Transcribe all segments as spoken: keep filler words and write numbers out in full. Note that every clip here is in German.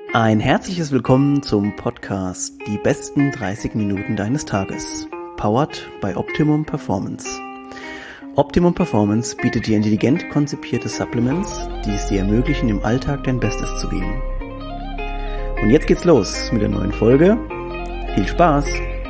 Ein herzliches Willkommen zum Podcast Die besten dreißig Minuten deines Tages, powered by Optimum Performance. Optimum Performance bietet dir intelligent konzipierte Supplements, die es dir ermöglichen, im Alltag dein Bestes zu geben. Und jetzt geht's los mit der neuen Folge. Viel Spaß!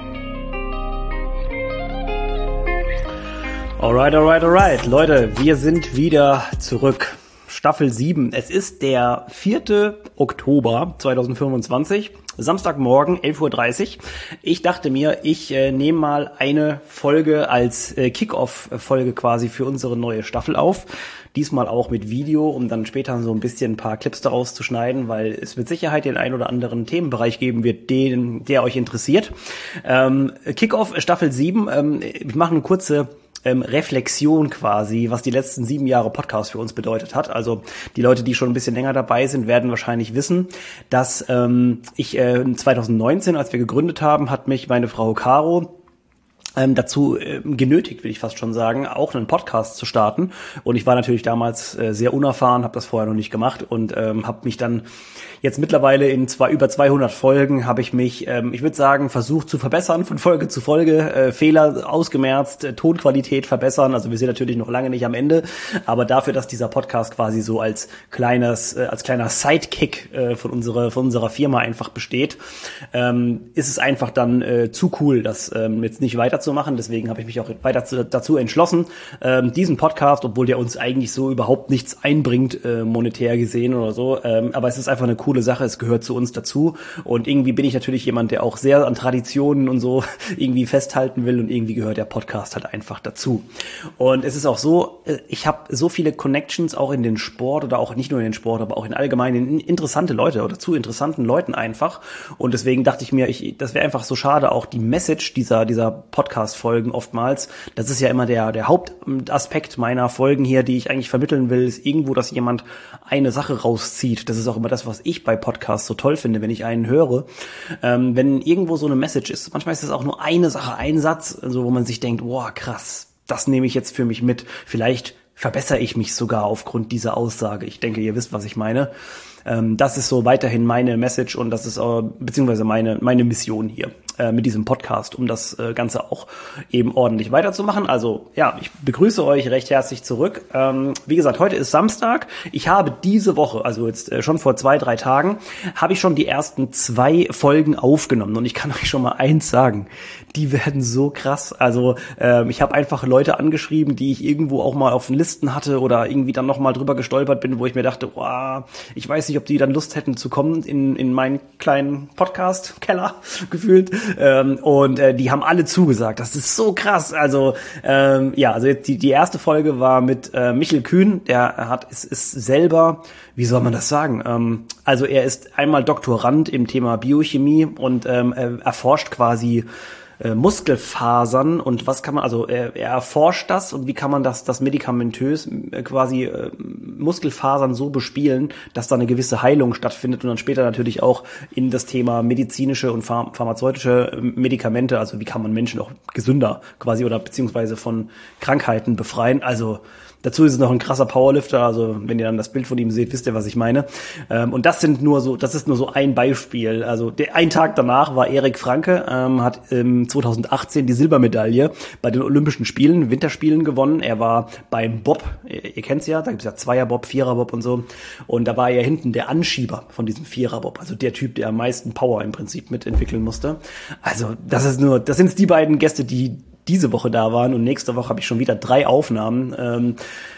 Alright, alright, alright. Leute, wir sind wieder zurück. Staffel sieben. Es ist der vierte Oktober zweitausendfünfundzwanzig, Samstagmorgen, elf Uhr dreißig. Ich dachte mir, ich äh, nehme mal eine Folge als äh, Kick-Off-Folge quasi für unsere neue Staffel auf. Diesmal auch mit Video, um dann später so ein bisschen ein paar Clips daraus zu schneiden, weil es mit Sicherheit den ein oder anderen Themenbereich geben wird, den, der euch interessiert. Ähm, Kick-Off Staffel sieben. Ähm, ich mache eine kurze Ähm, Reflexion quasi, was die letzten sieben Jahre Podcast für uns bedeutet hat. Also die Leute, die schon ein bisschen länger dabei sind, werden wahrscheinlich wissen, dass ähm, ich äh, zweitausendneunzehn, als wir gegründet haben, hat mich meine Frau Caro Ähm, dazu äh, genötigt, will ich fast schon sagen, auch einen Podcast zu starten. Und ich war natürlich damals äh, sehr unerfahren, habe das vorher noch nicht gemacht und ähm, habe mich dann jetzt mittlerweile in zwei, über zweihundert Folgen habe ich mich, ähm, ich würde sagen, versucht zu verbessern, von Folge zu Folge, äh, Fehler ausgemerzt, äh, Tonqualität verbessern. Also wir sind natürlich noch lange nicht am Ende, aber dafür, dass dieser Podcast quasi so als kleines, äh, als kleiner Sidekick äh, von unserer, von unserer Firma einfach besteht, ähm, ist es einfach dann äh, zu cool, das ähm, jetzt nicht weiter zu machen. Deswegen habe ich mich auch weiter zu, dazu entschlossen, ähm, diesen Podcast, obwohl der uns eigentlich so überhaupt nichts einbringt, äh, monetär gesehen oder so, ähm, aber es ist einfach eine coole Sache, es gehört zu uns dazu und irgendwie bin ich natürlich jemand, der auch sehr an Traditionen und so irgendwie festhalten will und irgendwie gehört der Podcast halt einfach dazu. Und es ist auch so, ich habe so viele Connections auch in den Sport oder auch nicht nur in den Sport, aber auch in allgemeinen interessante Leute oder zu interessanten Leuten einfach und deswegen dachte ich mir, ich, das wäre einfach so schade, auch die Message dieser, dieser Podcast-Folgen oftmals, das ist ja immer der, der Hauptaspekt meiner Folgen hier, die ich eigentlich vermitteln will, ist irgendwo, dass jemand eine Sache rauszieht. Das ist auch immer das, was ich bei Podcasts so toll finde, wenn ich einen höre. Ähm, wenn irgendwo so eine Message ist, manchmal ist es auch nur eine Sache, ein Satz, also wo man sich denkt, wow, krass, das nehme ich jetzt für mich mit. Vielleicht verbessere ich mich sogar aufgrund dieser Aussage. Ich denke, ihr wisst, was ich meine. Ähm, das ist so weiterhin meine Message und das ist äh, beziehungsweise meine meine Mission hier äh, mit diesem Podcast, um das äh, Ganze auch eben ordentlich weiterzumachen. Also ja, ich begrüße euch recht herzlich zurück. Ähm, wie gesagt, heute ist Samstag. Ich habe diese Woche, also jetzt äh, schon vor zwei, drei Tagen, habe ich schon die ersten zwei Folgen aufgenommen und ich kann euch schon mal eins sagen, die werden so krass. Also ähm, ich habe einfach Leute angeschrieben, die ich irgendwo auch mal auf den Listen hatte oder irgendwie dann noch mal drüber gestolpert bin, wo ich mir dachte, wow, ich weiß nicht, ob die dann Lust hätten zu kommen in in meinen kleinen Podcast-Keller gefühlt. Ähm, und äh, die haben alle zugesagt. Das ist so krass. Also ähm, ja, also jetzt die die erste Folge war mit äh, Michel Kühn. Der hat ist, ist selber, wie soll man das sagen? Ähm, also er ist einmal Doktorand im Thema Biochemie und ähm, er erforscht quasi Äh, Muskelfasern und was kann man, also er, er erforscht das und wie kann man das das medikamentös äh, quasi äh, Muskelfasern so bespielen, dass da eine gewisse Heilung stattfindet und dann später natürlich auch in das Thema medizinische und pharm- pharmazeutische Medikamente, also wie kann man Menschen auch gesünder quasi oder beziehungsweise von Krankheiten befreien, also dazu ist es noch ein krasser Powerlifter, also wenn ihr dann das Bild von ihm seht, wisst ihr, was ich meine. Ähm, und das sind nur so, das ist nur so ein Beispiel. Also der, ein Tag danach war Erik Franke, ähm, hat ähm, zweitausendachtzehn die Silbermedaille bei den Olympischen Spielen, Winterspielen gewonnen. Er war beim Bob, ihr, ihr kennt's ja, da gibt's ja Zweierbob, Viererbob und so. Und da war er hinten der Anschieber von diesem Viererbob, also der Typ, der am meisten Power im Prinzip mitentwickeln musste. Also das ist nur, das sind die beiden Gäste, die diese Woche da waren und nächste Woche habe ich schon wieder drei Aufnahmen. Ähm,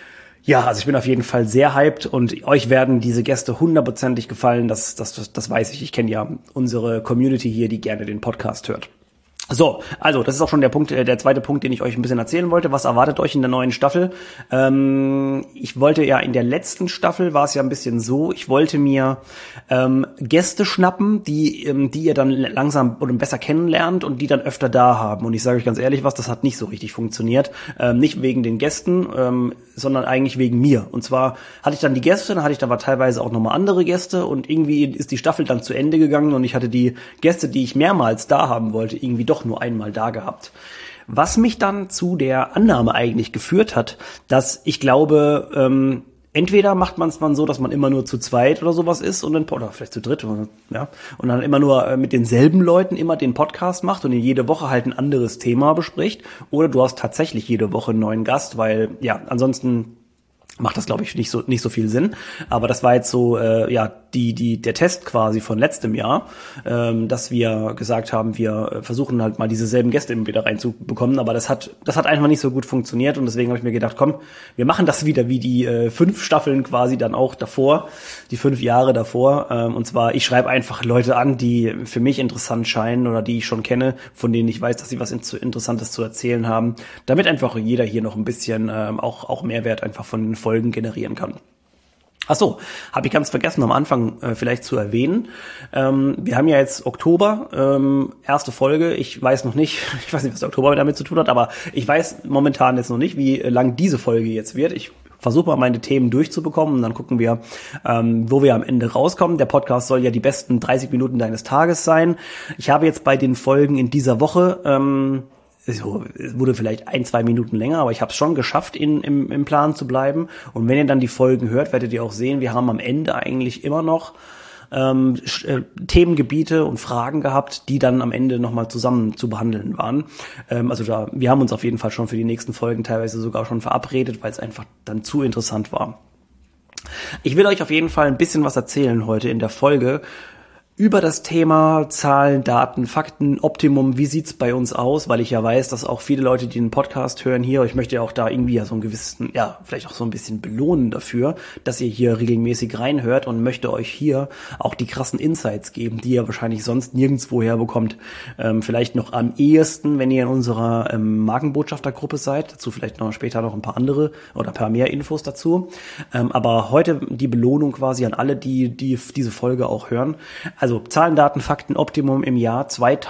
ja, also ich bin auf jeden Fall sehr hyped und euch werden diese Gäste hundertprozentig gefallen, das, das, das, das weiß ich. Ich kenne ja unsere Community hier, die gerne den Podcast hört. So, also das ist auch schon der Punkt, der zweite Punkt, den ich euch ein bisschen erzählen wollte. Was erwartet euch in der neuen Staffel? Ähm, ich wollte ja in der letzten Staffel, war es ja ein bisschen so, ich wollte mir ähm, Gäste schnappen, die ähm, die ihr dann langsam oder besser kennenlernt und die dann öfter da haben. Und ich sage euch ganz ehrlich was, das hat nicht so richtig funktioniert. Ähm, nicht wegen den Gästen, ähm, sondern eigentlich wegen mir. Und zwar hatte ich dann die Gäste, dann hatte ich dann aber teilweise auch nochmal andere Gäste und irgendwie ist die Staffel dann zu Ende gegangen und ich hatte die Gäste, die ich mehrmals da haben wollte, irgendwie doch nur einmal da gehabt. Was mich dann zu der Annahme eigentlich geführt hat, dass ich glaube, ähm, Entweder macht man es dann so, dass man immer nur zu zweit oder sowas ist und dann, oder vielleicht zu dritt, ja, und dann immer nur mit denselben Leuten immer den Podcast macht und in jede Woche halt ein anderes Thema bespricht. Oder du hast tatsächlich jede Woche einen neuen Gast, weil, ja, ansonsten macht das, glaube ich, nicht so nicht so viel Sinn. Aber das war jetzt so, äh, ja, die die der Test quasi von letztem Jahr, ähm, dass wir gesagt haben, wir versuchen halt mal diese selben Gäste immer wieder reinzubekommen. Aber das hat das hat einfach nicht so gut funktioniert und deswegen habe ich mir gedacht, komm, wir machen das wieder wie die äh, fünf Staffeln quasi dann auch davor, die fünf Jahre davor. Ähm, und zwar, ich schreibe einfach Leute an, die für mich interessant scheinen oder die ich schon kenne, von denen ich weiß, dass sie was Interessantes zu erzählen haben, damit einfach jeder hier noch ein bisschen ähm, auch auch Mehrwert einfach von den Folgen generieren kann. Ach so, habe ich ganz vergessen am Anfang äh, vielleicht zu erwähnen. Ähm, wir haben ja jetzt Oktober, ähm, erste Folge. Ich weiß noch nicht, ich weiß nicht, was der Oktober damit zu tun hat, aber ich weiß momentan jetzt noch nicht, wie lang diese Folge jetzt wird. Ich versuche mal meine Themen durchzubekommen und dann gucken wir, ähm, wo wir am Ende rauskommen. Der Podcast soll ja die besten dreißig Minuten deines Tages sein. Ich habe jetzt bei den Folgen in dieser Woche ähm, So, es wurde vielleicht ein, zwei Minuten länger, aber ich habe es schon geschafft, in, im, im Plan zu bleiben. Und wenn ihr dann die Folgen hört, werdet ihr auch sehen, wir haben am Ende eigentlich immer noch ähm, äh, Themengebiete und Fragen gehabt, die dann am Ende nochmal zusammen zu behandeln waren. Ähm, also da, wir haben uns auf jeden Fall schon für die nächsten Folgen teilweise sogar schon verabredet, weil es einfach dann zu interessant war. Ich will euch auf jeden Fall ein bisschen was erzählen heute in der Folge über das Thema Zahlen, Daten, Fakten, Optimum. Wie sieht's bei uns aus? Weil ich ja weiß, dass auch viele Leute, die den Podcast hören hier, ich möchte ja auch da irgendwie ja so einen gewissen, ja, vielleicht auch so ein bisschen belohnen dafür, dass ihr hier regelmäßig reinhört und möchte euch hier auch die krassen Insights geben, die ihr wahrscheinlich sonst nirgendwo herbekommt. Ähm, vielleicht noch am ehesten, wenn ihr in unserer ähm, Markenbotschaftergruppe seid. Dazu vielleicht noch später noch ein paar andere oder ein paar mehr Infos dazu. Ähm, aber heute die Belohnung quasi an alle, die, die diese Folge auch hören. Also Zahlen, Daten, Fakten, Optimum im Jahr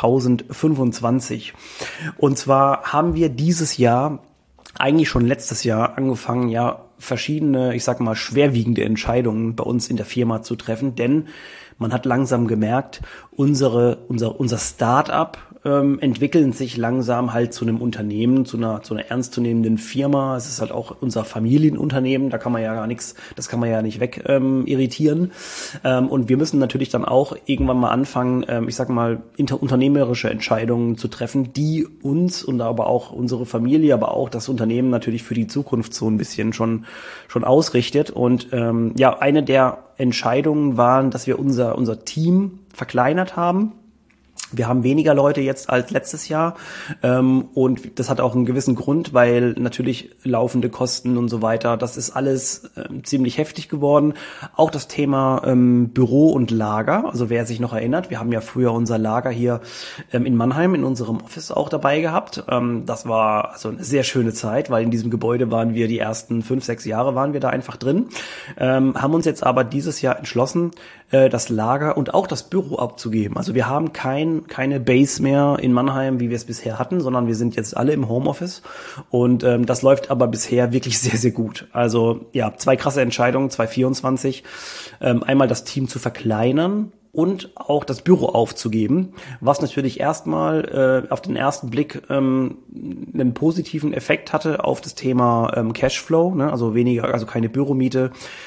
zweitausendfünfundzwanzig. Und zwar haben wir dieses Jahr, eigentlich schon letztes Jahr, angefangen, ja, verschiedene, ich sag mal, schwerwiegende Entscheidungen bei uns in der Firma zu treffen, denn man hat langsam gemerkt, unsere, unser, unser Start-up ähm, entwickeln sich langsam halt zu einem Unternehmen, zu einer, zu einer ernstzunehmenden Firma. Es ist halt auch unser Familienunternehmen, da kann man ja gar nichts, das kann man ja nicht weg ähm, irritieren. Ähm, und wir müssen natürlich dann auch irgendwann mal anfangen, ähm, ich sag mal, inter- unternehmerische Entscheidungen zu treffen, die uns und aber auch unsere Familie, aber auch das Unternehmen natürlich für die Zukunft so ein bisschen schon, schon ausrichtet. Und ähm, ja, eine der Entscheidungen waren, dass wir unser, unser Team verkleinert haben. Wir haben weniger Leute jetzt als letztes Jahr ähm, und das hat auch einen gewissen Grund, weil natürlich laufende Kosten und so weiter, das ist alles ähm, ziemlich heftig geworden. Auch das Thema ähm, Büro und Lager, also wer sich noch erinnert, wir haben ja früher unser Lager hier ähm, in Mannheim in unserem Office auch dabei gehabt. Ähm, das war also eine sehr schöne Zeit, weil in diesem Gebäude waren wir die ersten fünf, sechs Jahre waren wir da einfach drin, ähm, haben uns jetzt aber dieses Jahr entschlossen, äh, das Lager und auch das Büro abzugeben. Also wir haben kein keine Base mehr in Mannheim, wie wir es bisher hatten, sondern wir sind jetzt alle im Homeoffice und ähm, das läuft aber bisher wirklich sehr, sehr gut. Also ja, zwei krasse Entscheidungen, zwanzig vierundzwanzig. Ähm, einmal das Team zu verkleinern und auch das Büro aufzugeben, was natürlich erstmal äh, auf den ersten Blick ähm, einen positiven Effekt hatte auf das Thema ähm, Cashflow, ne? Also weniger, also keine Büromiete,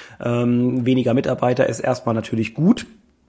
ähm, weniger Mitarbeiter ist erstmal natürlich gut.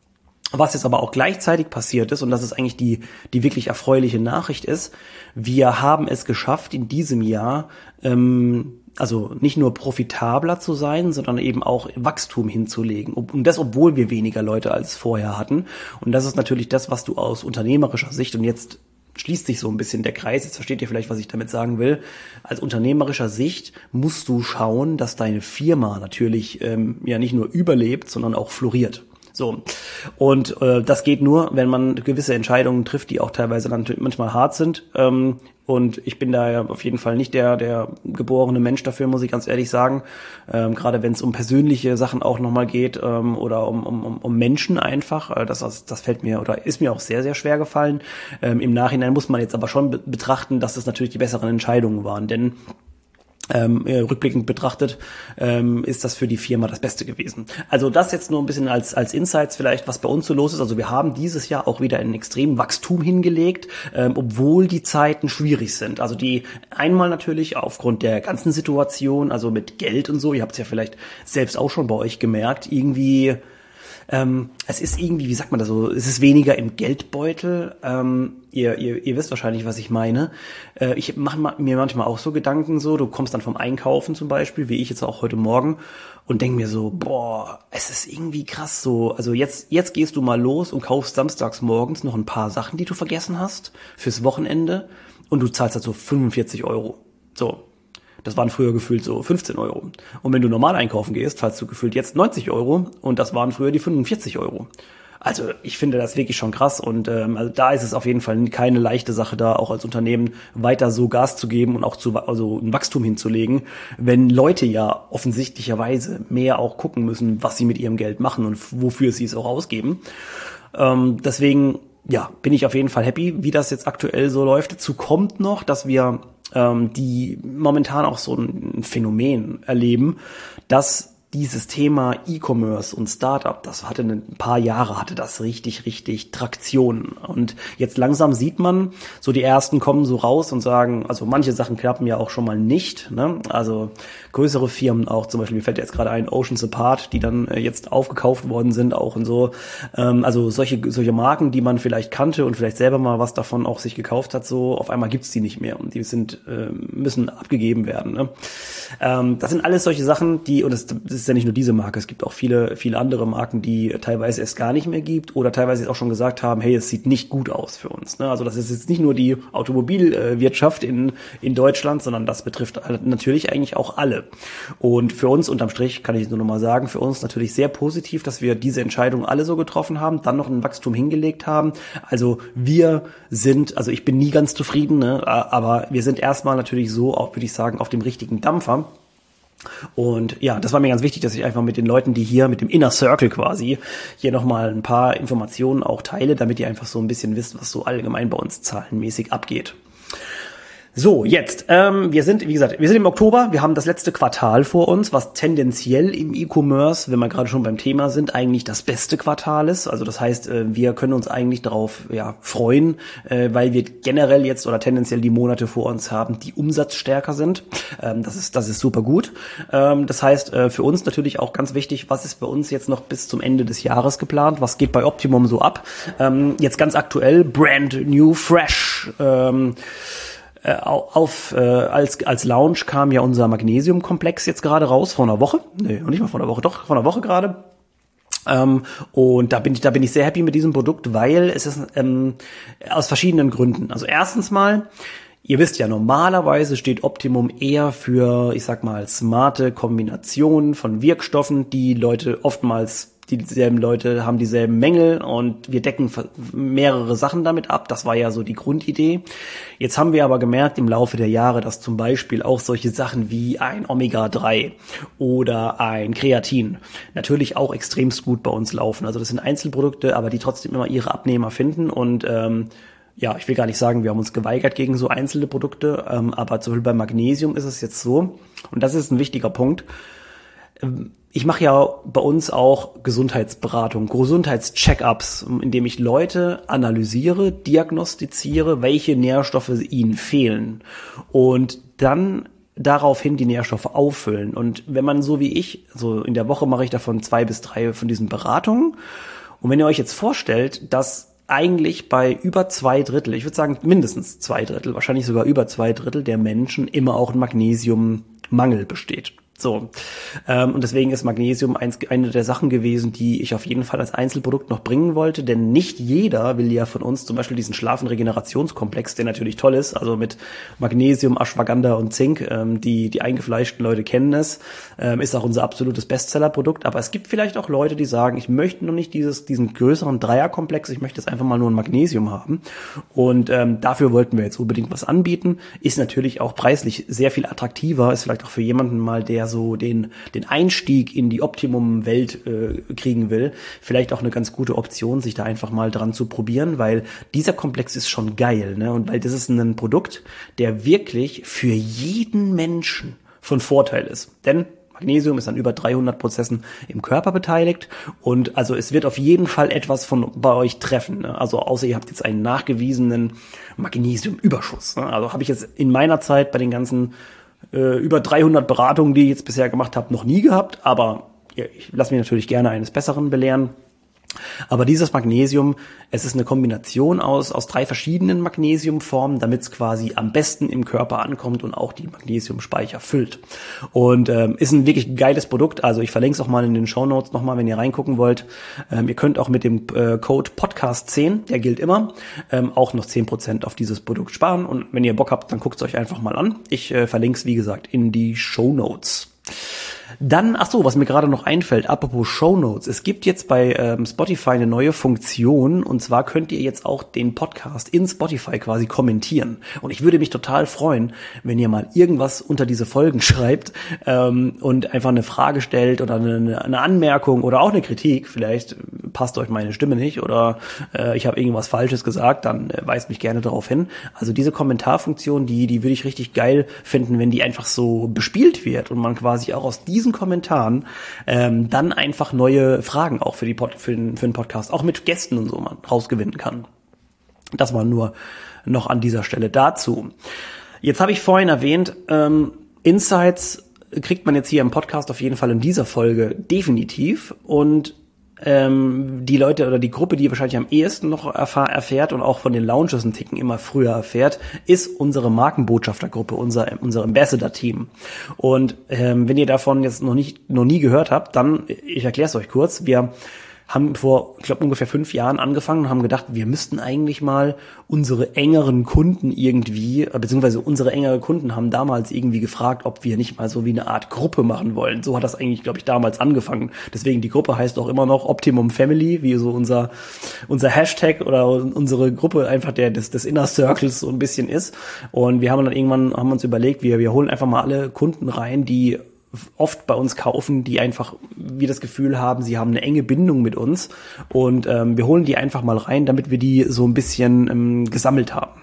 Was jetzt aber auch gleichzeitig passiert ist, und das ist eigentlich die, die wirklich erfreuliche Nachricht ist, wir haben es geschafft, in diesem Jahr, ähm, also nicht nur profitabler zu sein, sondern eben auch Wachstum hinzulegen. Und das, obwohl wir weniger Leute als vorher hatten. Und das ist natürlich das, was du aus unternehmerischer Sicht, und jetzt schließt sich so ein bisschen der Kreis, jetzt versteht ihr vielleicht, was ich damit sagen will, als unternehmerischer Sicht musst du schauen, dass deine Firma natürlich ähm, ja nicht nur überlebt, sondern auch floriert. So, und äh, das geht nur, wenn man gewisse Entscheidungen trifft, die auch teilweise dann manchmal hart sind. Ähm, und ich bin da ja auf jeden Fall nicht der der geborene Mensch dafür, muss ich ganz ehrlich sagen. Ähm, gerade wenn es um persönliche Sachen auch nochmal geht ähm, oder um, um um Menschen einfach. Äh, das das fällt mir oder ist mir auch sehr, sehr schwer gefallen. Ähm, Im Nachhinein muss man jetzt aber schon be- betrachten, dass das natürlich die besseren Entscheidungen waren, denn Ähm, äh, rückblickend betrachtet, ähm, ist das für die Firma das Beste gewesen. Also das jetzt nur ein bisschen als als Insights vielleicht, was bei uns so los ist. Also wir haben dieses Jahr auch wieder ein extrem Wachstum hingelegt, ähm, obwohl die Zeiten schwierig sind. Also die einmal natürlich aufgrund der ganzen Situation, also mit Geld und so, ihr habt es ja vielleicht selbst auch schon bei euch gemerkt, irgendwie Ähm, es ist irgendwie, wie sagt man das so, es ist weniger im Geldbeutel. Ähm, ihr, ihr, ihr wisst wahrscheinlich, was ich meine. Äh, ich mache mir manchmal auch so Gedanken so, du kommst dann vom Einkaufen zum Beispiel, wie ich jetzt auch heute Morgen, und denk mir so, boah, es ist irgendwie krass so. Also jetzt, jetzt gehst du mal los und kaufst samstags morgens noch ein paar Sachen, die du vergessen hast, fürs Wochenende, und du zahlst dazu fünfundvierzig Euro. So. Das waren früher gefühlt so fünfzehn Euro. Und wenn du normal einkaufen gehst, zahlst du gefühlt jetzt neunzig Euro, und das waren früher die fünfundvierzig Euro. Also ich finde das wirklich schon krass, und ähm, also da ist es auf jeden Fall keine leichte Sache, da auch als Unternehmen weiter so Gas zu geben und auch zu also ein Wachstum hinzulegen, wenn Leute ja offensichtlicherweise mehr auch gucken müssen, was sie mit ihrem Geld machen und wofür sie es auch ausgeben. Ähm, deswegen ja, bin ich auf jeden Fall happy, wie das jetzt aktuell so läuft. Dazu kommt noch, dass wir ähm, die momentan auch so ein Phänomen erleben, dass dieses Thema E-Commerce und Startup, das hatte ein paar Jahre, hatte das richtig, richtig Traktion. Und jetzt langsam sieht man, so die ersten kommen so raus und sagen, also manche Sachen klappen ja auch schon mal nicht, ne? Also größere Firmen auch, zum Beispiel, mir fällt jetzt gerade ein, Oceans Apart, die dann äh, jetzt aufgekauft worden sind, auch und so. Ähm, also solche, solche Marken, die man vielleicht kannte und vielleicht selber mal was davon auch sich gekauft hat, so auf einmal gibt's die nicht mehr, und die sind, äh, müssen abgegeben werden, ne? Ähm, das sind alles solche Sachen, die, und das, das ist ja nicht nur diese Marke, es gibt auch viele, viele andere Marken, die teilweise es gar nicht mehr gibt oder teilweise auch schon gesagt haben, hey, es sieht nicht gut aus für uns, ne? Also das ist jetzt nicht nur die Automobilwirtschaft in, in Deutschland, sondern das betrifft natürlich eigentlich auch alle. Und für uns unterm Strich, kann ich nur noch mal sagen, für uns natürlich sehr positiv, dass wir diese Entscheidung alle so getroffen haben, dann noch ein Wachstum hingelegt haben. Also wir sind, also ich bin nie ganz zufrieden, ne? Aber wir sind erstmal natürlich so, auch würde ich sagen, auf dem richtigen Dampfer. Und ja, das war mir ganz wichtig, dass ich einfach mit den Leuten, die hier, mit dem Inner Circle quasi, hier nochmal ein paar Informationen auch teile, damit ihr einfach so ein bisschen wisst, was so allgemein bei uns zahlenmäßig abgeht. So, jetzt, ähm, wir sind, wie gesagt, wir sind im Oktober, wir haben das letzte Quartal vor uns, was tendenziell im E-Commerce, wenn wir gerade schon beim Thema sind, eigentlich das beste Quartal ist. Also das heißt, äh, wir können uns eigentlich darauf ja, freuen, äh, weil wir generell jetzt oder tendenziell die Monate vor uns haben, die umsatzstärker sind. Ähm, das ist, das ist super gut. Ähm, das heißt, äh, für uns natürlich auch ganz wichtig, was ist bei uns jetzt noch bis zum Ende des Jahres geplant? Was geht bei Optimum so ab? Ähm, jetzt ganz aktuell, brand new, fresh, ähm, Auf, äh, als, als Launch kam ja unser Magnesium-Komplex jetzt gerade raus, vor einer Woche. Nee, noch nicht mal vor einer Woche, doch, vor einer Woche gerade. Ähm, und da bin ich, da bin ich sehr happy mit diesem Produkt, weil es ist ähm, aus verschiedenen Gründen. Also erstens mal, ihr wisst ja, normalerweise steht Optimum eher für, ich sag mal, smarte Kombinationen von Wirkstoffen, die Leute oftmals dieselben Leute haben dieselben Mängel, und wir decken mehrere Sachen damit ab. Das war ja so die Grundidee. Jetzt haben wir aber gemerkt im Laufe der Jahre, dass zum Beispiel auch solche Sachen wie ein Omega drei oder ein Kreatin natürlich auch extremst gut bei uns laufen. Also das sind Einzelprodukte, aber die trotzdem immer ihre Abnehmer finden, und ähm, ja, ich will gar nicht sagen, wir haben uns geweigert gegen so einzelne Produkte, ähm, aber zum Beispiel beim Magnesium ist es jetzt so, und das ist ein wichtiger Punkt, ähm, ich mache ja bei uns auch Gesundheitsberatung, Gesundheitscheckups, indem ich Leute analysiere, diagnostiziere, welche Nährstoffe ihnen fehlen, und dann daraufhin die Nährstoffe auffüllen. Und wenn man so wie ich, so in der Woche mache ich davon zwei bis drei von diesen Beratungen, und wenn ihr euch jetzt vorstellt, dass eigentlich bei über zwei Drittel, ich würde sagen mindestens zwei Drittel, wahrscheinlich sogar über zwei Drittel der Menschen immer auch ein Magnesiummangel besteht. So, ähm, und deswegen ist Magnesium eins, eine der Sachen gewesen, die ich auf jeden Fall als Einzelprodukt noch bringen wollte, denn nicht jeder will ja von uns zum Beispiel diesen Schlaf- und Regenerationskomplex, der natürlich toll ist, also mit Magnesium, Ashwagandha und Zink, ähm, die die eingefleischten Leute kennen es, ähm, ist auch unser absolutes Bestsellerprodukt, aber es gibt vielleicht auch Leute, die sagen, ich möchte noch nicht dieses diesen größeren Dreierkomplex, ich möchte jetzt einfach mal nur ein Magnesium haben, und ähm, dafür wollten wir jetzt unbedingt was anbieten, ist natürlich auch preislich sehr viel attraktiver, ist vielleicht auch für jemanden mal, der so den den Einstieg in die Optimum-Welt äh, kriegen will, vielleicht auch eine ganz gute Option, sich da einfach mal dran zu probieren, weil dieser Komplex ist schon geil, ne? Und weil das ist ein Produkt, der wirklich für jeden Menschen von Vorteil ist. Denn Magnesium ist an über dreihundert Prozessen im Körper beteiligt und also es wird auf jeden Fall etwas von bei euch treffen. Ne? Also außer ihr habt jetzt einen nachgewiesenen Magnesiumüberschuss. Ne? Also habe ich jetzt in meiner Zeit bei den ganzen äh, über dreihundert Beratungen, die ich jetzt bisher gemacht habe, noch nie gehabt. Aber ja, ich lasse mich natürlich gerne eines Besseren belehren. Aber dieses Magnesium, es ist eine Kombination aus aus drei verschiedenen Magnesiumformen, damit es quasi am besten im Körper ankommt und auch die Magnesiumspeicher füllt. Und ähm, ist ein wirklich geiles Produkt. Also ich verlinke es auch mal in den Shownotes nochmal, wenn ihr reingucken wollt. Ähm, ihr könnt auch mit dem äh, Code Podcast zehn, der gilt immer, ähm, auch noch zehn Prozent auf dieses Produkt sparen. Und wenn ihr Bock habt, dann guckt es euch einfach mal an. Ich äh, verlinke es, wie gesagt, in die Shownotes. Dann, ach so, was mir gerade noch einfällt, apropos Shownotes. Es gibt jetzt bei ähm, Spotify eine neue Funktion und zwar könnt ihr jetzt auch den Podcast in Spotify quasi kommentieren. Und ich würde mich total freuen, wenn ihr mal irgendwas unter diese Folgen schreibt ähm, und einfach eine Frage stellt oder eine, eine Anmerkung oder auch eine Kritik. Vielleicht passt euch meine Stimme nicht oder äh, ich habe irgendwas Falsches gesagt, dann äh, weist mich gerne darauf hin. Also diese Kommentarfunktion, die, die würde ich richtig geil finden, wenn die einfach so bespielt wird und man quasi auch aus diesen Kommentaren ähm, dann einfach neue Fragen auch für die Pod, für den, für den Podcast, auch mit Gästen und so man rausgewinnen kann. Das war nur noch an dieser Stelle dazu. Jetzt habe ich vorhin erwähnt, ähm, Insights kriegt man jetzt hier im Podcast auf jeden Fall in dieser Folge definitiv und ähm, die Leute oder die Gruppe, die wahrscheinlich am ehesten noch erfahr, erfährt und auch von den Launches einen Ticken immer früher erfährt, ist unsere Markenbotschaftergruppe, unser unser Ambassador-Team. Und ähm, wenn ihr davon jetzt noch nicht noch nie gehört habt, dann, ich erkläre es euch kurz, wir haben vor, ich glaube, ungefähr fünf Jahren angefangen und haben gedacht, wir müssten eigentlich mal unsere engeren Kunden irgendwie, beziehungsweise unsere engeren Kunden haben damals irgendwie gefragt, ob wir nicht mal so wie eine Art Gruppe machen wollen. So hat das eigentlich, glaube ich, damals angefangen. Deswegen, die Gruppe heißt auch immer noch Optimum Family, wie so unser unser Hashtag oder unsere Gruppe einfach der des, des Inner Circles so ein bisschen ist. Und wir haben dann irgendwann, haben uns überlegt, wir, wir holen einfach mal alle Kunden rein, die oft bei uns kaufen, die einfach wir das Gefühl haben, sie haben eine enge Bindung mit uns und ähm, wir holen die einfach mal rein, damit wir die so ein bisschen ähm, gesammelt haben.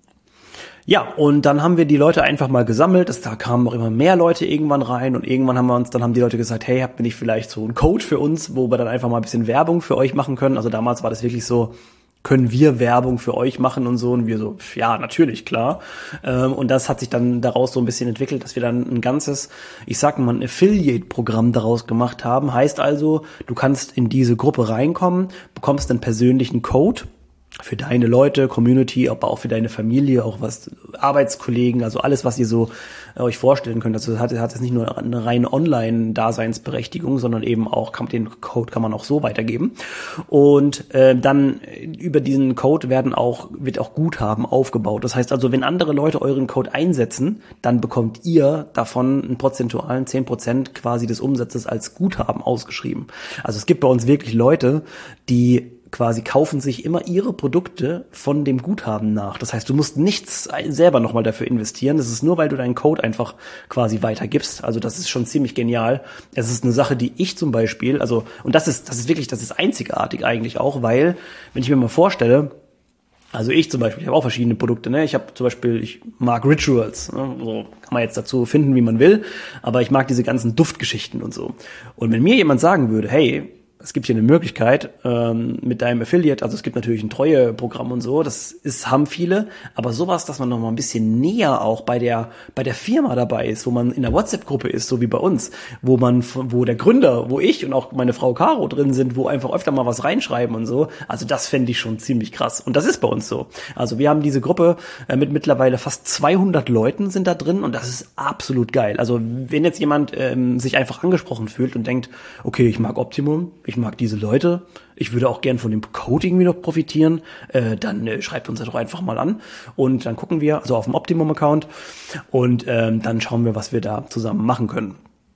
Ja, und dann haben wir die Leute einfach mal gesammelt, es, da kamen auch immer mehr Leute irgendwann rein und irgendwann haben wir uns, dann haben die Leute gesagt, hey, habt ihr nicht vielleicht so einen Code für uns, wo wir dann einfach mal ein bisschen Werbung für euch machen können? Also damals war das wirklich so, können wir Werbung für euch machen und so, und wir so, ja, natürlich, klar. Ähm, und das hat sich dann daraus so ein bisschen entwickelt, dass wir dann ein ganzes, ich sag mal, ein Affiliate-Programm daraus gemacht haben. Heißt also, du kannst in diese Gruppe reinkommen, bekommst einen persönlichen Code für deine Leute, Community, aber auch für deine Familie, auch was Arbeitskollegen, also alles, was ihr so äh, euch vorstellen könnt. Also das hat, hat jetzt nicht nur eine reine Online-Daseinsberechtigung, sondern eben auch, kann, den Code kann man auch so weitergeben. Und äh, dann über diesen Code werden auch wird auch Guthaben aufgebaut. Das heißt also, wenn andere Leute euren Code einsetzen, dann bekommt ihr davon einen prozentualen zehn Prozent quasi des Umsatzes als Guthaben ausgeschrieben. Also es gibt bei uns wirklich Leute, die quasi kaufen sich immer ihre Produkte von dem Guthaben nach. Das heißt, du musst nichts selber nochmal dafür investieren. Das ist nur, weil du deinen Code einfach quasi weitergibst. Also das ist schon ziemlich genial. Es ist eine Sache, die ich zum Beispiel, also, und das ist, das ist wirklich, das ist einzigartig eigentlich auch, weil, wenn ich mir mal vorstelle, also ich zum Beispiel, ich habe auch verschiedene Produkte, ne? Ich habe zum Beispiel, ich mag Rituals, ne? So kann man jetzt dazu finden, wie man will, aber ich mag diese ganzen Duftgeschichten und so. Und wenn mir jemand sagen würde, hey, es gibt hier eine Möglichkeit ähm, mit deinem Affiliate, also es gibt natürlich ein Treueprogramm und so, das ist, haben viele, aber sowas, dass man noch mal ein bisschen näher auch bei der bei der Firma dabei ist, wo man in der WhatsApp-Gruppe ist, so wie bei uns, wo man, wo der Gründer, wo ich und auch meine Frau Caro drin sind, wo einfach öfter mal was reinschreiben und so, also das fände ich schon ziemlich krass und das ist bei uns so. Also wir haben diese Gruppe äh, mit mittlerweile fast zweihundert Leuten sind da drin und das ist absolut geil. Also wenn jetzt jemand ähm, sich einfach angesprochen fühlt und denkt, okay, ich mag Optimum, ich mag diese Leute, ich würde auch gern von dem Code irgendwie noch profitieren, äh, dann äh, schreibt uns das doch einfach mal an und dann gucken wir, also auf dem Optimum-Account und ähm, dann schauen wir, was wir da zusammen machen können.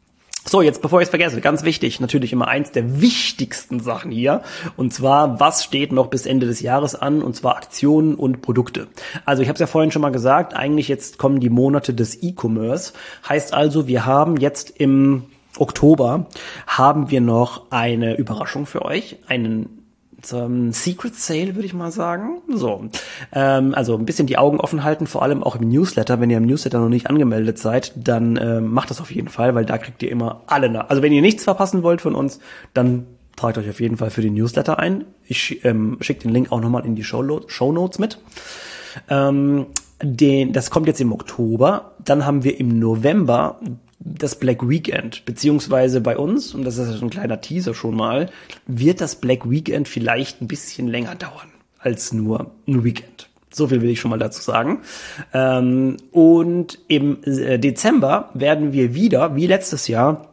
So, jetzt bevor ich es vergesse, ganz wichtig, natürlich immer eins der wichtigsten Sachen hier, und zwar, was steht noch bis Ende des Jahres an, und zwar Aktionen und Produkte. Also ich habe es ja vorhin schon mal gesagt, eigentlich jetzt kommen die Monate des E-Commerce, heißt also, wir haben jetzt im Oktober haben wir noch eine Überraschung für euch, einen zum Secret Sale, würde ich mal sagen. So, ähm, also ein bisschen die Augen offen halten, vor allem auch im Newsletter. Wenn ihr im Newsletter noch nicht angemeldet seid, dann ähm, macht das auf jeden Fall, weil da kriegt ihr immer alle nach. Also wenn ihr nichts verpassen wollt von uns, dann tragt euch auf jeden Fall für den Newsletter ein. Ich ähm, schicke den Link auch nochmal in die Shownotes mit. Ähm, den, das kommt jetzt im Oktober. Dann haben wir im November das Black Weekend, beziehungsweise bei uns, und das ist ein kleiner Teaser schon mal, wird das Black Weekend vielleicht ein bisschen länger dauern als nur ein Weekend. So viel will ich schon mal dazu sagen. Ähm, und im Dezember werden wir wieder, wie letztes Jahr,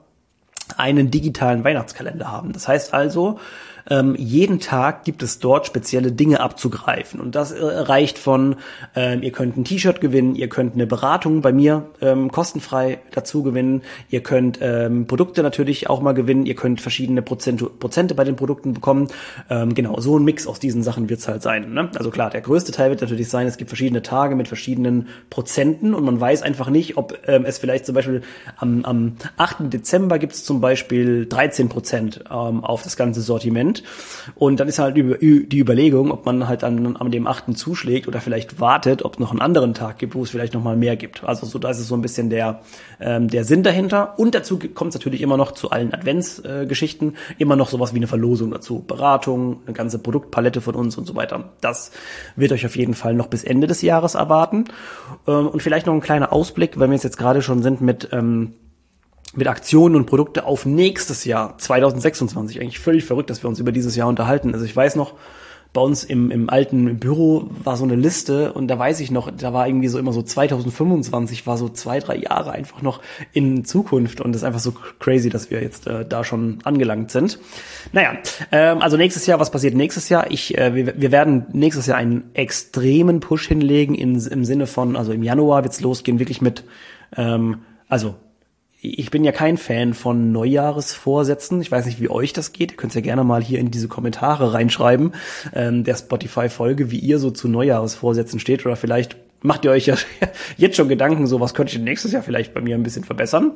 einen digitalen Weihnachtskalender haben. Das heißt also, ähm, jeden Tag gibt es dort spezielle Dinge abzugreifen. Und das äh, reicht von, ähm, ihr könnt ein T-Shirt gewinnen, ihr könnt eine Beratung bei mir ähm, kostenfrei dazu gewinnen, ihr könnt ähm, Produkte natürlich auch mal gewinnen, ihr könnt verschiedene Prozente, Prozente bei den Produkten bekommen. Ähm, genau, so ein Mix aus diesen Sachen wird es halt sein. Ne? Also klar, der größte Teil wird natürlich sein, es gibt verschiedene Tage mit verschiedenen Prozenten und man weiß einfach nicht, ob ähm, es vielleicht zum Beispiel am, am achten Dezember gibt es zum Beispiel dreizehn Prozent ähm, auf das ganze Sortiment. Und dann ist halt die Überlegung, ob man halt an, an dem achten zuschlägt oder vielleicht wartet, ob es noch einen anderen Tag gibt, wo es vielleicht noch mal mehr gibt. Also so, da ist es so ein bisschen der ähm, der Sinn dahinter. Und dazu kommt es natürlich immer noch zu allen Adventsgeschichten äh, immer noch sowas wie eine Verlosung dazu. Beratung, eine ganze Produktpalette von uns und so weiter. Das wird euch auf jeden Fall noch bis Ende des Jahres erwarten. Ähm, und vielleicht noch ein kleiner Ausblick, weil wir jetzt gerade schon sind mit ähm, mit Aktionen und Produkte auf nächstes Jahr, zwanzig sechsundzwanzig. Eigentlich völlig verrückt, dass wir uns über dieses Jahr unterhalten. Also ich weiß noch, bei uns im, im alten Büro war so eine Liste und da weiß ich noch, da war irgendwie so immer so zwanzig fünfundzwanzig war so zwei, drei Jahre einfach noch in Zukunft und das ist einfach so crazy, dass wir jetzt äh, da schon angelangt sind. Naja, ähm, also nächstes Jahr, was passiert nächstes Jahr? Ich, äh, wir, wir werden nächstes Jahr einen extremen Push hinlegen in, im Sinne von, also im Januar wird's losgehen, wirklich mit, ähm, also ich bin ja kein Fan von Neujahresvorsätzen. Ich weiß nicht, wie euch das geht. Ihr könnt es ja gerne mal hier in diese Kommentare reinschreiben, ähm, der Spotify-Folge, wie ihr so zu Neujahresvorsätzen steht. Oder vielleicht macht ihr euch ja jetzt schon Gedanken, so was könnte ich nächstes Jahr vielleicht bei mir ein bisschen verbessern.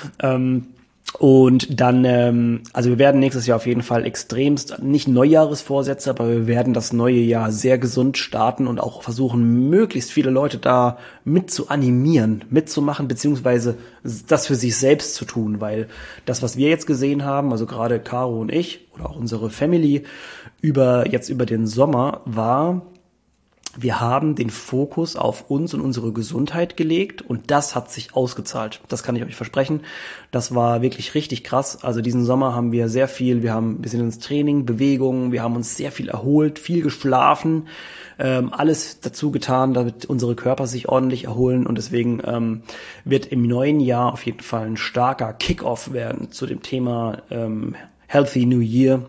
Ähm, Und dann, ähm, also wir werden nächstes Jahr auf jeden Fall extremst, nicht Neujahresvorsätze, aber wir werden das neue Jahr sehr gesund starten und auch versuchen, möglichst viele Leute da mit zu animieren, mitzumachen, beziehungsweise das für sich selbst zu tun, weil das, was wir jetzt gesehen haben, also gerade Caro und ich oder auch unsere Family über jetzt über den Sommer war, wir haben den Fokus auf uns und unsere Gesundheit gelegt und das hat sich ausgezahlt. Das kann ich euch versprechen. Das war wirklich richtig krass. Also diesen Sommer haben wir sehr viel, wir haben ein bisschen ins Training, Bewegung, wir haben uns sehr viel erholt, viel geschlafen, ähm, alles dazu getan, damit unsere Körper sich ordentlich erholen und deswegen ähm, wird im neuen Jahr auf jeden Fall ein starker Kick-Off werden zu dem Thema ähm, Healthy New Year.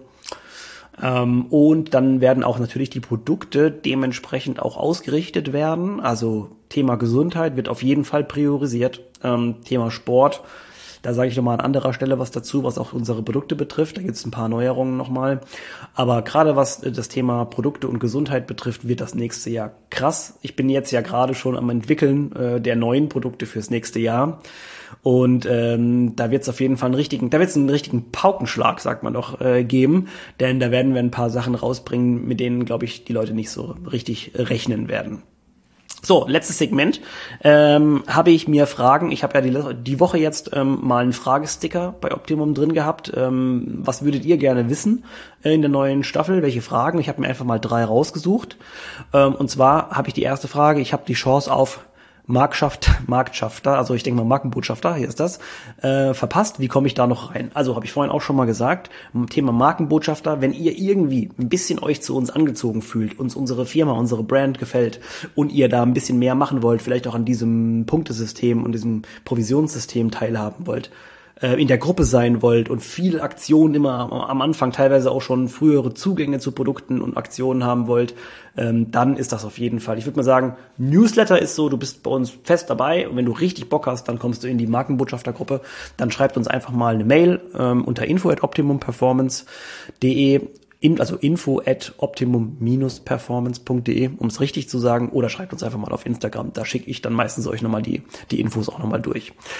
Ähm, und dann werden auch natürlich die Produkte dementsprechend auch ausgerichtet werden. Also Thema Gesundheit wird auf jeden Fall priorisiert. Ähm, Thema Sport, da sage ich nochmal an anderer Stelle was dazu, was auch unsere Produkte betrifft. Da gibt es ein paar Neuerungen nochmal. Aber gerade was das Thema Produkte und Gesundheit betrifft, wird das nächste Jahr krass. Ich bin jetzt ja gerade schon am Entwickeln äh, der neuen Produkte fürs nächste Jahr. Und ähm, da wird es auf jeden Fall einen richtigen, da wird es einen richtigen Paukenschlag, sagt man doch, äh, geben, denn da werden wir ein paar Sachen rausbringen, mit denen, glaube ich, die Leute nicht so richtig rechnen werden. So, letztes Segment. Ähm, habe ich mir Fragen, ich habe ja die, die Woche jetzt ähm, mal einen Fragesticker bei Optimum drin gehabt. Ähm, was würdet ihr gerne wissen äh, in der neuen Staffel? Welche Fragen? Ich habe mir einfach mal drei rausgesucht. Ähm, und zwar habe ich die erste Frage, ich habe die Chance auf Markschaft, Marktschafter, also ich denke mal Markenbotschafter, hier ist das, äh, verpasst. Wie komme ich da noch rein? Also habe ich vorhin auch schon mal gesagt, Thema Markenbotschafter, wenn ihr irgendwie ein bisschen euch zu uns angezogen fühlt, uns unsere Firma, unsere Brand gefällt und ihr da ein bisschen mehr machen wollt, vielleicht auch an diesem Punktesystem und diesem Provisionssystem teilhaben wollt, in der Gruppe sein wollt und viele Aktionen immer am Anfang, teilweise auch schon frühere Zugänge zu Produkten und Aktionen haben wollt, ähm, dann ist das auf jeden Fall. Ich würde mal sagen, Newsletter ist so, du bist bei uns fest dabei und wenn du richtig Bock hast, dann kommst du in die Markenbotschaftergruppe, dann schreibt uns einfach mal eine Mail ähm, unter info at optimum performance punkt de, in, also info at optimum performance punkt de, um es richtig zu sagen, oder schreibt uns einfach mal auf Instagram, da schicke ich dann meistens euch nochmal die, die Infos auch nochmal durch.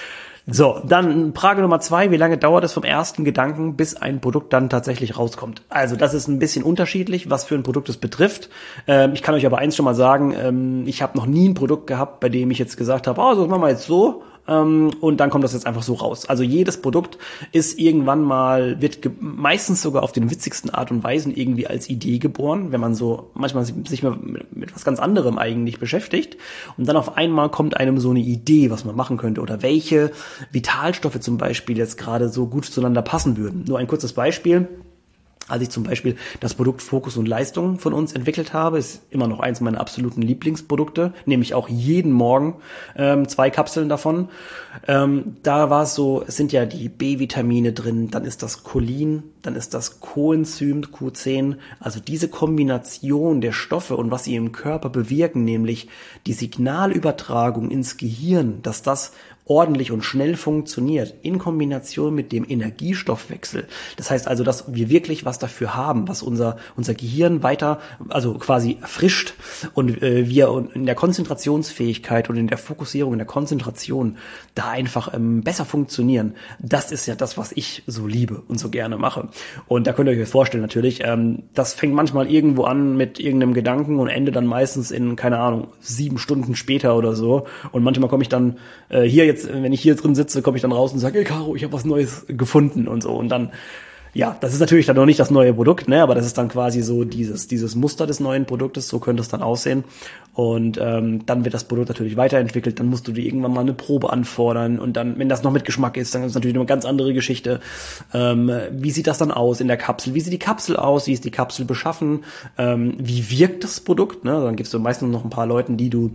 So, dann Frage Nummer zwei. Wie lange dauert es vom ersten Gedanken, bis ein Produkt dann tatsächlich rauskommt? Also das ist ein bisschen unterschiedlich, was für ein Produkt es betrifft. Ähm, ich kann euch aber eins schon mal sagen, ähm, ich habe noch nie ein Produkt gehabt, bei dem ich jetzt gesagt habe, oh, so das machen wir jetzt so. Und dann kommt das jetzt einfach so raus. Also jedes Produkt ist irgendwann mal, wird ge- meistens sogar auf den witzigsten Art und Weisen irgendwie als Idee geboren, wenn man so manchmal sich mal mit, mit was ganz anderem eigentlich beschäftigt. Und dann auf einmal kommt einem so eine Idee, was man machen könnte oder welche Vitalstoffe zum Beispiel jetzt gerade so gut zueinander passen würden. Nur ein kurzes Beispiel. Als ich zum Beispiel das Produkt Fokus und Leistung von uns entwickelt habe, ist immer noch eins meiner absoluten Lieblingsprodukte, nehme ich auch jeden Morgen ähm, zwei Kapseln davon. Ähm, da war es so, es sind ja die B-Vitamine drin, dann ist das Cholin, dann ist das Coenzym Q zehn, also diese Kombination der Stoffe und was sie im Körper bewirken, nämlich die Signalübertragung ins Gehirn, dass das ordentlich und schnell funktioniert, in Kombination mit dem Energiestoffwechsel. Das heißt also, dass wir wirklich was dafür haben, was unser unser Gehirn weiter, also quasi erfrischt und äh, wir in der Konzentrationsfähigkeit und in der Fokussierung, in der Konzentration da einfach ähm, besser funktionieren. Das ist ja das, was ich so liebe und so gerne mache. Und da könnt ihr euch vorstellen natürlich, ähm, das fängt manchmal irgendwo an mit irgendeinem Gedanken und endet dann meistens in, keine Ahnung, sieben Stunden später oder so. Und manchmal komme ich dann äh, hier jetzt wenn ich hier drin sitze, komme ich dann raus und sage, hey Caro, ich habe was Neues gefunden und so. Und dann, ja, das ist natürlich dann noch nicht das neue Produkt, ne, aber das ist dann quasi so dieses dieses Muster des neuen Produktes, so könnte es dann aussehen. Und ähm, dann wird das Produkt natürlich weiterentwickelt, dann musst du dir irgendwann mal eine Probe anfordern und dann, wenn das noch mit Geschmack ist, dann ist es natürlich eine ganz andere Geschichte. Ähm, wie sieht das dann aus in der Kapsel? Wie sieht die Kapsel aus? Wie ist die Kapsel beschaffen? Ähm, wie wirkt das Produkt? Ne? Dann gibst du meistens noch ein paar Leuten, die du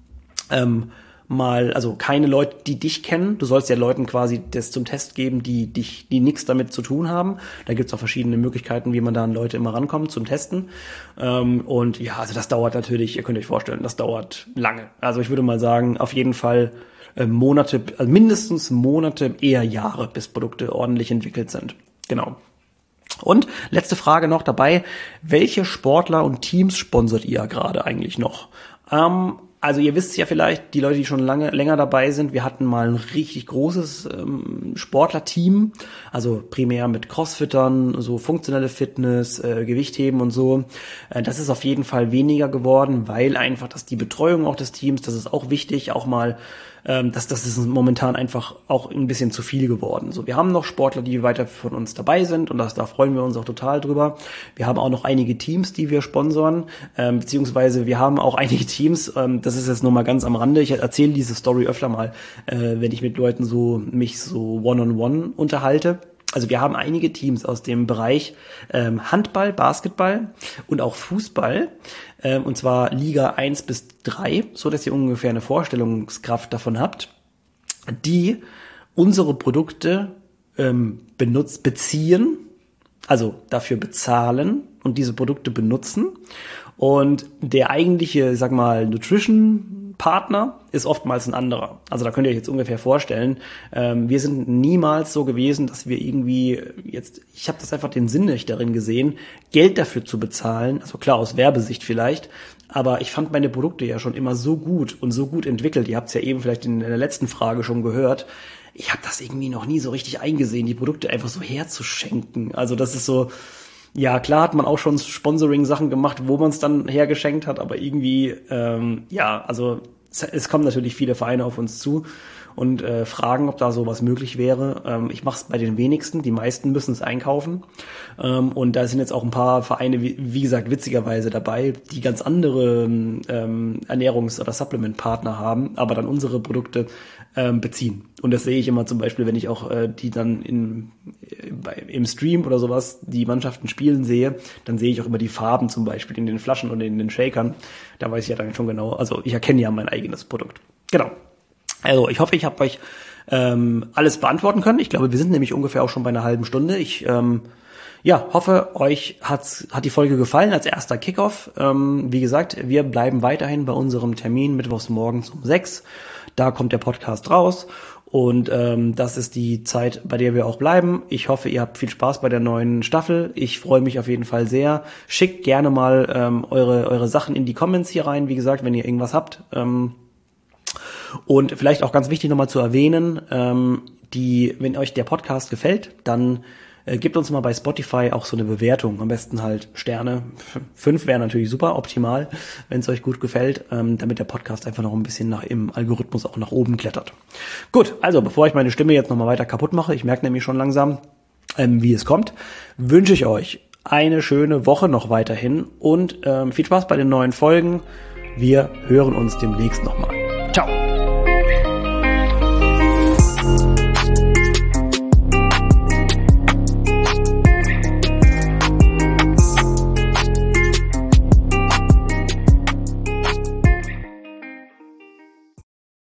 ähm, mal, also keine Leute, die dich kennen. Du sollst ja Leuten quasi das zum Test geben, die dich, die nichts damit zu tun haben. Da gibt's auch verschiedene Möglichkeiten, wie man da an Leute immer rankommt zum Testen. Ähm, und ja, also das dauert natürlich, ihr könnt euch vorstellen, das dauert lange. Also ich würde mal sagen, auf jeden Fall äh, Monate, also mindestens Monate, eher Jahre, bis Produkte ordentlich entwickelt sind. Genau. Und letzte Frage noch dabei. Welche Sportler und Teams sponsert ihr gerade eigentlich noch? Ähm, Also ihr wisst ja vielleicht, die Leute, die schon lange länger dabei sind, wir hatten mal ein richtig großes ähm, Sportlerteam, also primär mit Crossfittern, so funktionelle Fitness, äh, Gewichtheben und so. Äh, das ist auf jeden Fall weniger geworden, weil einfach, dass die Betreuung auch des Teams, das ist auch wichtig, auch mal ähm, das, das ist momentan einfach auch ein bisschen zu viel geworden. So, wir haben noch Sportler, die weiter von uns dabei sind und das, da freuen wir uns auch total drüber. Wir haben auch noch einige Teams, die wir sponsoren, ähm, beziehungsweise wir haben auch einige Teams, ähm, das ist jetzt nur mal ganz am Rande, ich erzähle diese Story öfter mal, äh, wenn ich mit Leuten so mich so one-on-one unterhalte. Also wir haben einige Teams aus dem Bereich ähm, Handball, Basketball und auch Fußball, ähm, und zwar Liga eins bis drei, so dass ihr ungefähr eine Vorstellungskraft davon habt, die unsere Produkte ähm, benutzt, beziehen, also dafür bezahlen und diese Produkte benutzen. Und der eigentliche, sag mal, Nutrition-Partner ist oftmals ein anderer. Also da könnt ihr euch jetzt ungefähr vorstellen, ähm, wir sind niemals so gewesen, dass wir irgendwie jetzt, ich habe das einfach den Sinn nicht darin gesehen, Geld dafür zu bezahlen, also klar aus Werbesicht vielleicht, aber ich fand meine Produkte ja schon immer so gut und so gut entwickelt. Ihr habt es ja eben vielleicht in der letzten Frage schon gehört. Ich habe das irgendwie noch nie so richtig eingesehen, die Produkte einfach so herzuschenken. Also das ist so, ja, klar hat man auch schon Sponsoring-Sachen gemacht, wo man es dann hergeschenkt hat, aber irgendwie, ähm, ja, also es, es kommen natürlich viele Vereine auf uns zu und äh, fragen, ob da sowas möglich wäre. Ähm, ich mache es bei den wenigsten, die meisten müssen es einkaufen. Ähm, und da sind jetzt auch ein paar Vereine, wie, wie gesagt, witzigerweise dabei, die ganz andere ähm, Ernährungs- oder Supplement-Partner haben, aber dann unsere Produkte ähm, beziehen. Und das sehe ich immer zum Beispiel, wenn ich auch äh, die dann in, äh, bei, im Stream oder sowas die Mannschaften spielen sehe, dann sehe ich auch immer die Farben zum Beispiel in den Flaschen und in den Shakern. Da weiß ich ja dann schon genau, also ich erkenne ja mein eigenes Produkt. Genau. Also ich hoffe, ich habe euch ähm, alles beantworten können. Ich glaube, wir sind nämlich ungefähr auch schon bei einer halben Stunde. Ich ähm, ja, hoffe, euch hat's, hat die Folge gefallen als erster Kickoff. Ähm, wie gesagt, wir bleiben weiterhin bei unserem Termin mittwochs morgens um sechs. Da kommt der Podcast raus und ähm, das ist die Zeit, bei der wir auch bleiben. Ich hoffe, ihr habt viel Spaß bei der neuen Staffel. Ich freue mich auf jeden Fall sehr. Schickt gerne mal ähm, eure eure Sachen in die Comments hier rein. Wie gesagt, wenn ihr irgendwas habt. Ähm, Und vielleicht auch ganz wichtig nochmal zu erwähnen, ähm, die, wenn euch der Podcast gefällt, dann äh, gebt uns mal bei Spotify auch so eine Bewertung. Am besten halt Sterne. Fünf wäre natürlich super, optimal, wenn es euch gut gefällt, ähm, damit der Podcast einfach noch ein bisschen nach im Algorithmus auch nach oben klettert. Gut, also bevor ich meine Stimme jetzt nochmal weiter kaputt mache, ich merke nämlich schon langsam, ähm, wie es kommt, wünsche ich euch eine schöne Woche noch weiterhin und ähm, viel Spaß bei den neuen Folgen. Wir hören uns demnächst nochmal.